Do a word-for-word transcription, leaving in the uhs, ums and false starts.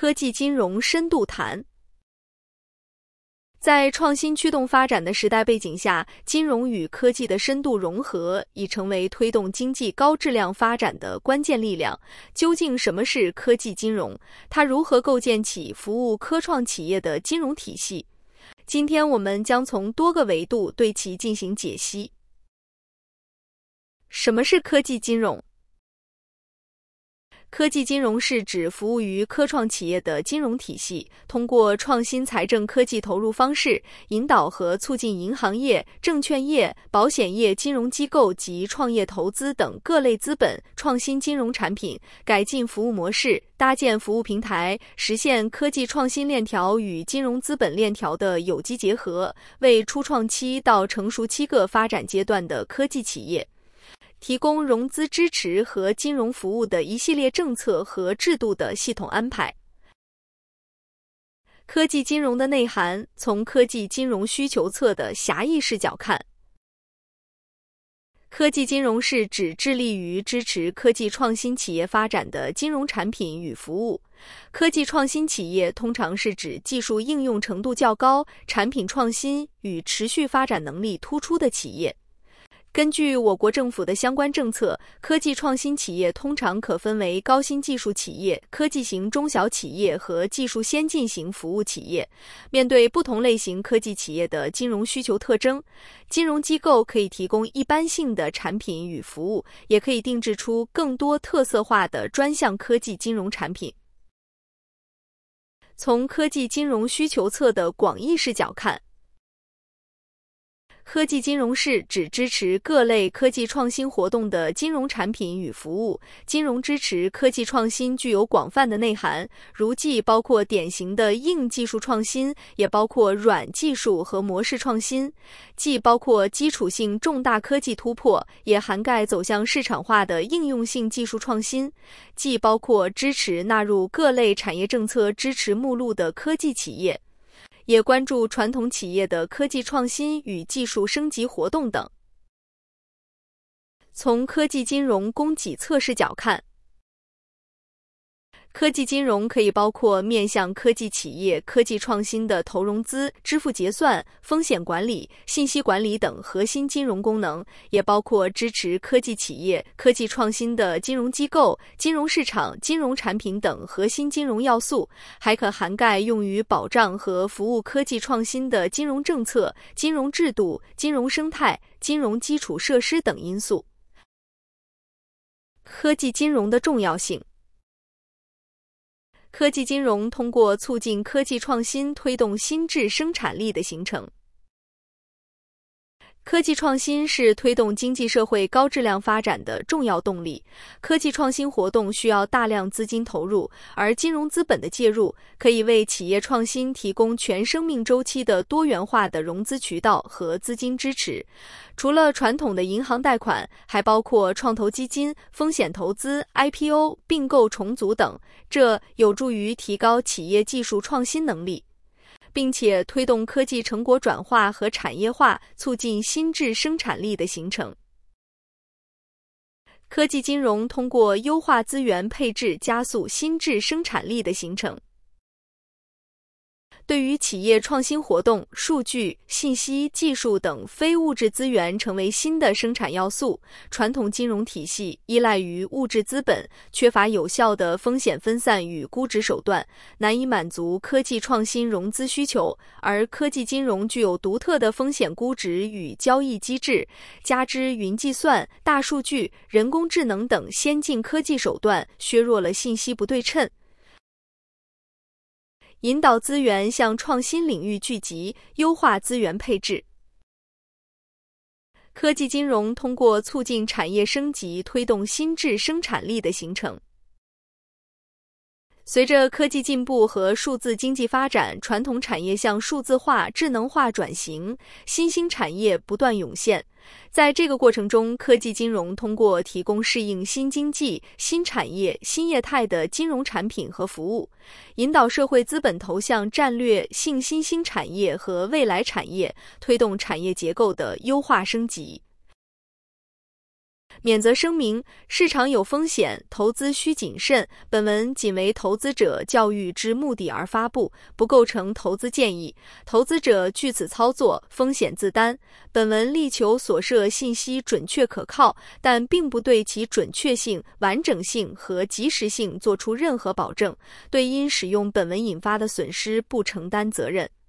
科技金融深度谈。在创新驱动发展的时代背景下，金融与科技的深度融合已成为推动经济高质量发展的关键力量。究竟什么是科技金融？它如何构建起服务科创企业的金融体系？今天我们将从多个维度对其进行解析。什么是科技金融？科技金融是指服务于科创企业的金融体系，通过创新财政科技投入方式，引导和促进银行业、证券业、保险业金融机构及创业投资等各类资本创新金融产品，改进服务模式，搭建服务平台，实现科技创新链条与金融资本链条的有机结合，为初创期到成熟期各发展阶段的科技企业提供融资支持和金融服务的一系列政策和制度的系统安排。科技金融的内涵，从科技金融需求侧的狭义视角看，科技金融是指致力于支持科技创新企业发展的金融产品与服务。科技创新企业通常是指技术应用程度较高、产品创新与持续发展能力突出的企业。根据我国政府的相关政策，科技创新企业通常可分为高新技术企业、科技型中小企业和技术先进型服务企业。面对不同类型科技企业的金融需求特征，金融机构可以提供一般性的产品与服务，也可以定制出更多特色化的专项科技金融产品。从科技金融需求侧的广义视角看，科技金融是指支持各类科技创新活动的金融产品与服务。金融支持科技创新具有广泛的内涵，如既包括典型的硬技术创新，也包括软技术和模式创新；既包括基础性重大科技突破，也涵盖走向市场化的应用性技术创新；既包括支持纳入各类产业政策支持目录的科技企业，也关注传统企业的科技创新与技术升级活动等。从科技金融供给侧视角看，科技金融可以包括面向科技企业科技创新的投融资、支付结算、风险管理、信息管理等核心金融功能，也包括支持科技企业科技创新的金融机构、金融市场、金融产品等核心金融要素，还可涵盖用于保障和服务科技创新的金融政策、金融制度、金融生态、金融基础设施等因素。科技金融的重要性。科技金融通过促进科技创新，推动新质生产力的形成。科技创新是推动经济社会高质量发展的重要动力。科技创新活动需要大量资金投入，而金融资本的介入可以为企业创新提供全生命周期的多元化的融资渠道和资金支持。除了传统的银行贷款，还包括创投基金、风险投资、I P O、并购重组等，这有助于提高企业技术创新能力，并且推动科技成果转化和产业化，促进新质生产力的形成。科技金融通过优化资源配置，加速新质生产力的形成。对于企业创新活动，数据、信息技术等非物质资源成为新的生产要素。传统金融体系依赖于物质资本，缺乏有效的风险分散与估值手段，难以满足科技创新融资需求。而科技金融具有独特的风险估值与交易机制，加之云计算、大数据、人工智能等先进科技手段，削弱了信息不对称，引导资源向创新领域聚集，优化资源配置。科技金融通过促进产业升级，推动新质生产力的形成。随着科技进步和数字经济发展，传统产业向数字化、智能化转型，新兴产业不断涌现。在这个过程中，科技金融通过提供适应新经济、新产业、新业态的金融产品和服务，引导社会资本投向战略性新兴产业和未来产业，推动产业结构的优化升级。 免责声明：市场有风险，投资需谨慎。本文仅为投资者教育之目的而发布，不构成投资建议。投资者据此操作，风险自担。本文力求所涉信息准确可靠，但并不对其准确性、完整性和及时性作出任何保证，对因使用本文引发的损失不承担责任。